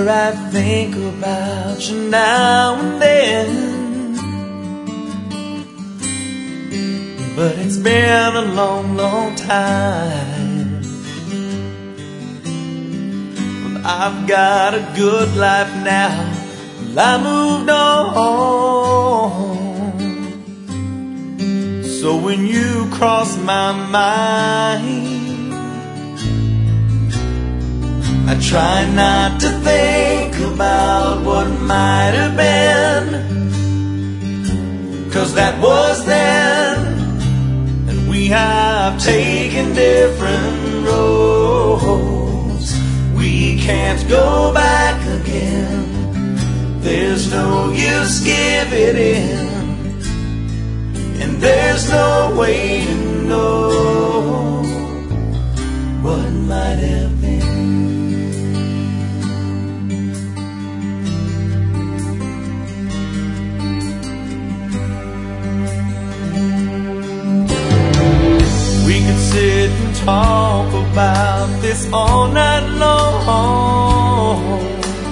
I think about you now and then, but it's been a long, long time. Well, I've got a good life now. Well, I moved on. So when you cross my mind, I try not to think about what might have been, 'cause that was then, and we have taken different roads. We can't go back again. There's no use giving in, and there's no way to know what might have been. We could sit and talk about this all night long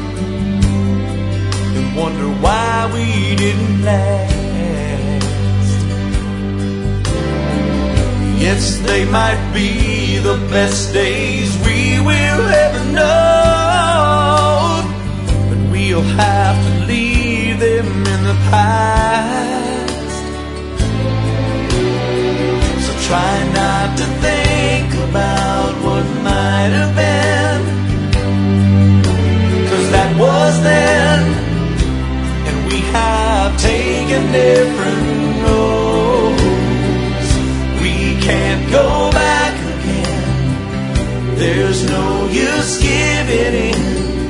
and wonder why we didn't last. Yes, they might be the best days we will ever know, but we'll have to leave them in the past. So try not to think about what might have been, 'cause that was then, and we have taken different roads. We can't go back again. There's no use giving in,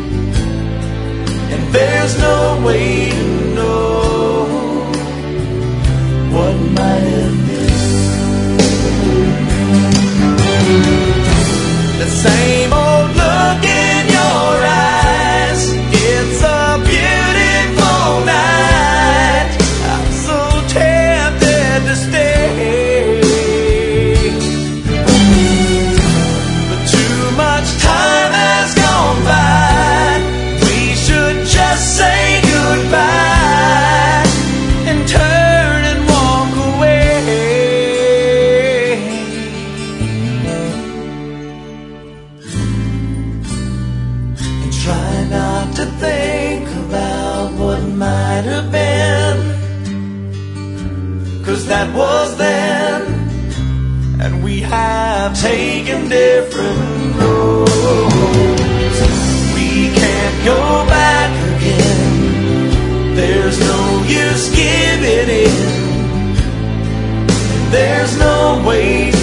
and there's no way to know what might have been. The same old look in your eyes. It's a beautiful night. I'm so tempted to stay, but too much time has gone by. We should just say goodbye and turn and walk away. And try not to think about what might have been, 'cause that was then, and we have taken different roads. We can't go back again. There's no use giving in, there's no way